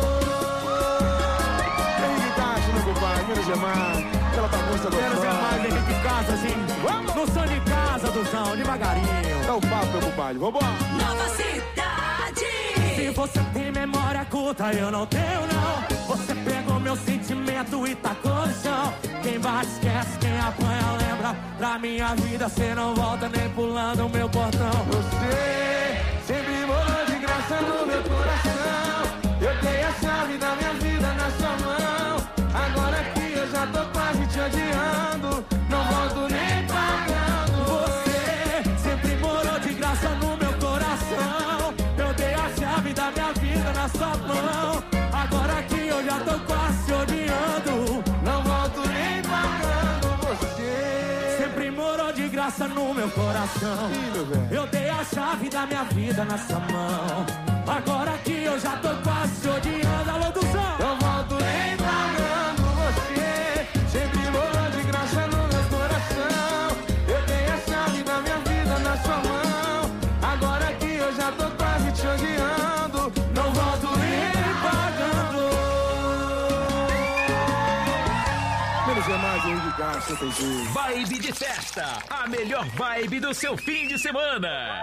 Henrique Castro, meu compadre, menos demais. Pela bagunça do menos demais, Henrique Castro, assim. Vamos! No som de casa, do chão, devagarinho. É o papo, meu compadre, vambora. Nova Cidade. Se você tem memória curta, eu não tenho não. Você pegou meu sentimento e tacou no chão. Quem bate esquece, quem apanha lembra. Pra minha vida cê não volta nem pulando o meu portão. Você sempre morou de graça no meu coração. Eu dei a chave da minha vida na sua mão. Agora que eu já tô quase te odiando, não volto nem pagando. Você sempre morou de graça no meu coração. Eu dei a chave da minha vida na sua mão. Agora que eu já tô quase te odiando, não volto nem pagando. Você sempre morou de graça no meu coração. Eu dei a chave da minha vida na sua mão. Agora que eu já tô quase te odiando, alô do som, não volto nem pagando. Você sempre morou de graça no meu coração. Eu dei a chave da minha vida na sua mão. Agora que eu já tô quase te odiando, não volto nem pagando. Menos é mais, Henrique Castro, tem jeito. Vibe de festa, a melhor vibe do seu fim de semana.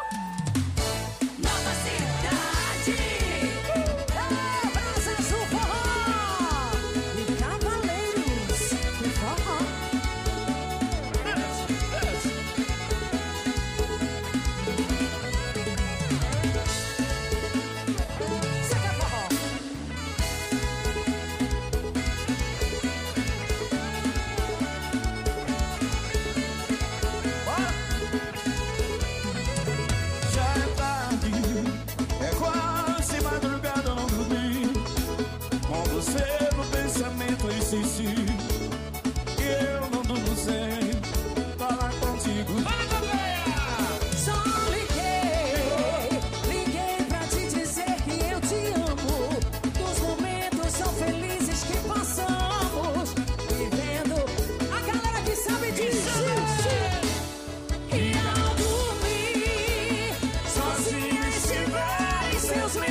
Nova Cidade. Brasas do forró e cavaleiros do forró. Você quer forró?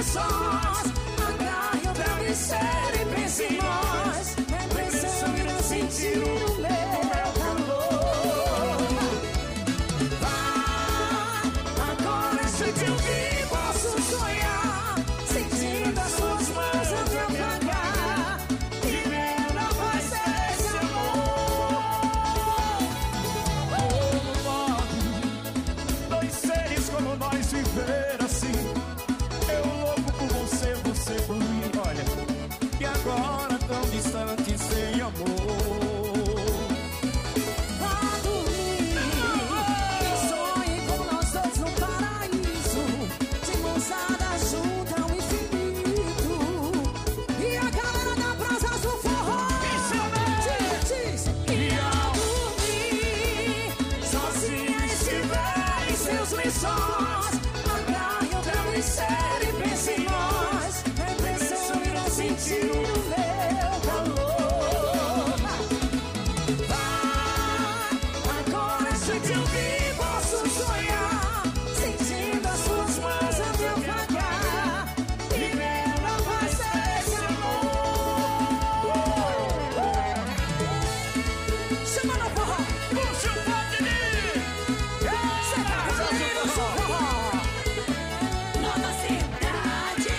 lençóis. Agarre o travesseiro e pense em nós. A impressão irá sentir o meu calor. Vai, agora se te ouvir, posso sonhar. Sentindo as suas mãos a me apagar. Vivendo a paz desse amor. Como pode dois seres como nós viver assim? Eu louco por você, você por mim. Olha, e agora tão distante, sem amor. Vá dormir e sonhe com nós dois no paraíso, de mãos dadas junto ao infinito. E a galera da Brasa do Forró diz, diz. E ao dormir, sozinha estiver em seus lençóis, agarre o travesseiro e pense em nós. A impressão irá sentir o meu calor. Vai, agora se te ouvir, posso sonhar. Sentindo as suas mãos a me apagar. Vivendo a paz desse amor. Chama no forró. Puxa o Vladimir. Você tá fazendo o forró. Nova cidade.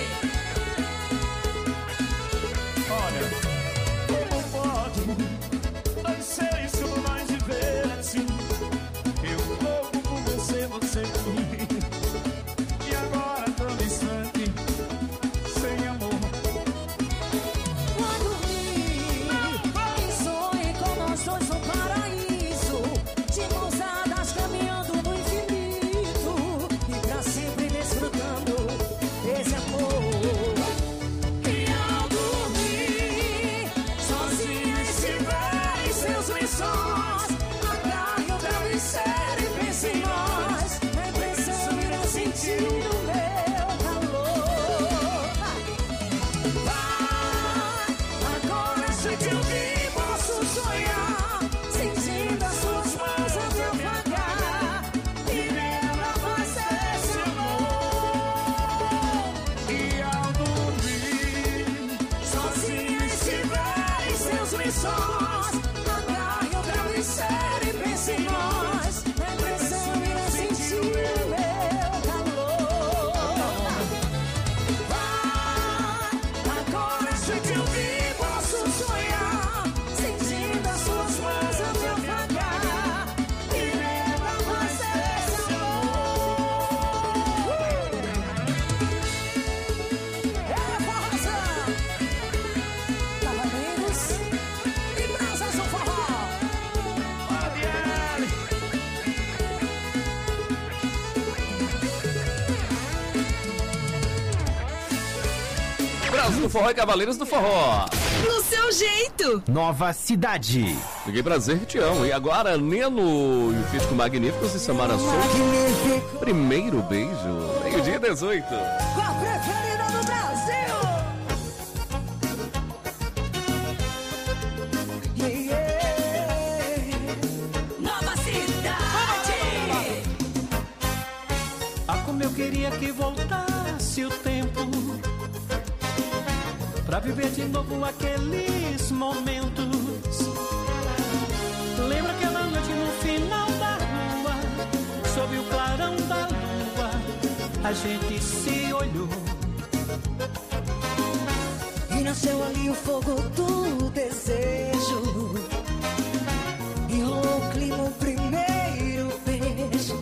Olha, como pode dois seres como nós viver assim? Eu louco por você, você por mim. E agora tão distante, sem amor. Vai dormir e sonhe com nós dois no paraíso, de mãos dadas caminhando no infinito, e pra sempre desfrutando esse amor. E ao dormir, sozinha estiver em seus lençóis, agarre o travesseiro e pense em nós. A impressão irá sentir o meu calor. Vai, agora se te ouvir, posso sonhar. Sentindo as suas mãos a me apagar. Vivendo a paz desse amor. E ao dormir, Sozinha estiver em seus lençóis, agarre o travesseiro e pense em nós. A impressão irá sentir o meu calor. Vai, agora se te ouvir, posso sonhar. Sentindo as suas mãos a me apagar. Vivendo a paz desse amor. É forrozão. Cavaleiros e Brasas do Forró. Brasil do Forró e Cavaleiros do Forró. No seu jeito. Nova Cidade. Fiquei prazer, te amo. E agora, Neno e o Físico Magníficos e Samara Souza. Primeiro beijo. Meio-dia dezoito. Com a preferida do Brasil. Yeah, yeah. Nova cidade. ah, como eu queria que voltasse o tempo pra viver de novo aqueles momentos. Lembra aquela noite no final da rua, sob o clarão da lua, a gente se olhou. E nasceu ali o fogo do desejo. E rolou o clima, o primeiro beijo.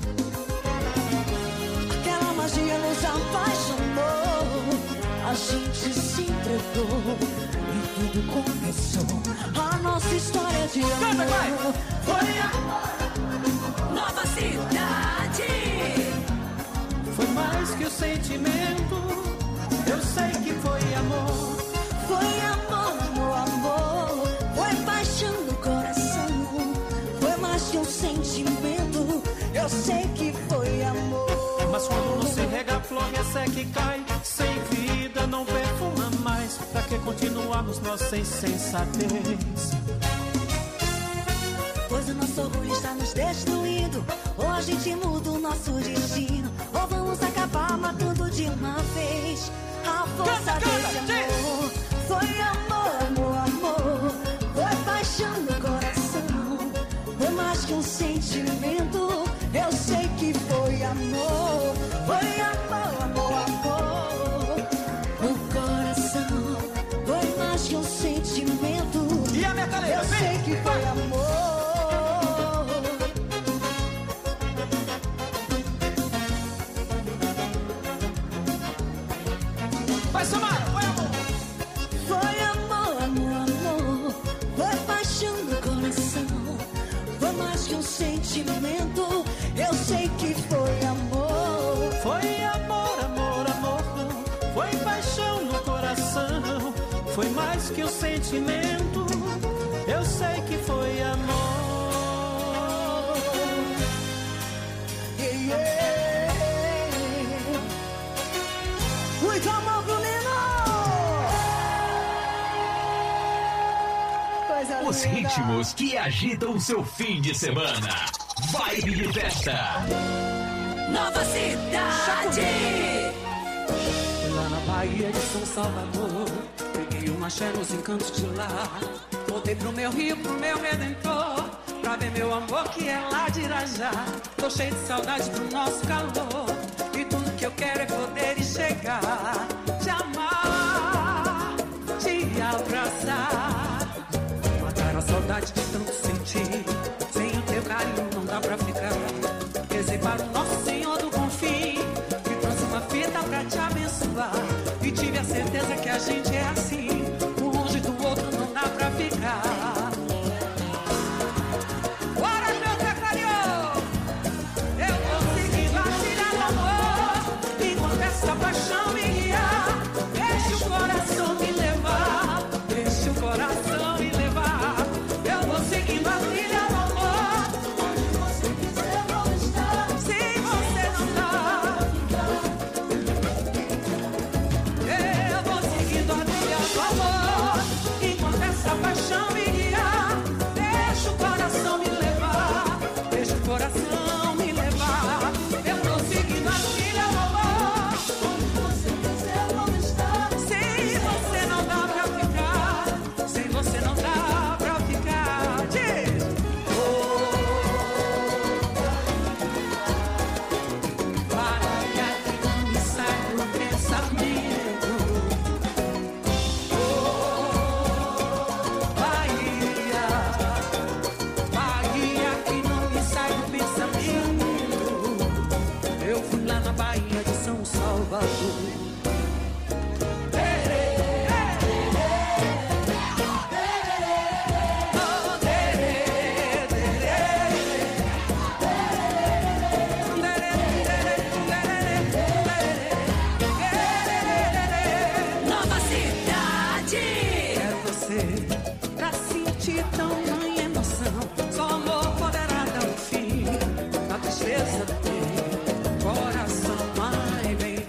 Aquela magia nos apaixonou. A gente se entregou e tudo começou. A nossa história de amor foi amor. Nova cidade. Foi mais que o sentimento, eu sei que foi amor. Foi amor, meu amor. Foi paixão no coração. Foi mais que um sentimento, eu sei que foi amor. Mas quando não se rega a flor, resseca e cai. Sem vida não perfuma mais. Pra que continuarmos nós sem sensatez? Pois o nosso orgulho está nos destruindo. Ou a gente muda o nosso destino, ou vamos acabar matando de de uma vez. A força desse amor foi amor, amor, amor. Foi paixão no coração, foi mais que um sentimento. Eu sei que foi amor, foi amor, amor, amor. O coração foi mais que um sentimento. E a metaleira, eu sei que foi amor. Vai, Samara, foi amor. Foi amor, amor, amor. Foi paixão no coração, foi mais que um sentimento. Eu sei que foi amor. Foi amor, amor, amor. Foi paixão no coração, foi mais que um sentimento. Eu sei que foi amor. Yeah, yeah. Muito amor pro Coisa Os linda. ritmos que agitam o seu fim de semana. Vibe de festa. Nova Cidade. Fui lá na Bahia de São Salvador, peguei um axé nos encantos de lá. Voltei pro meu rio, pro meu redentor, pra ver meu amor que é lá de Irajá. Tô cheio de saudade do nosso calor, e tudo que eu quero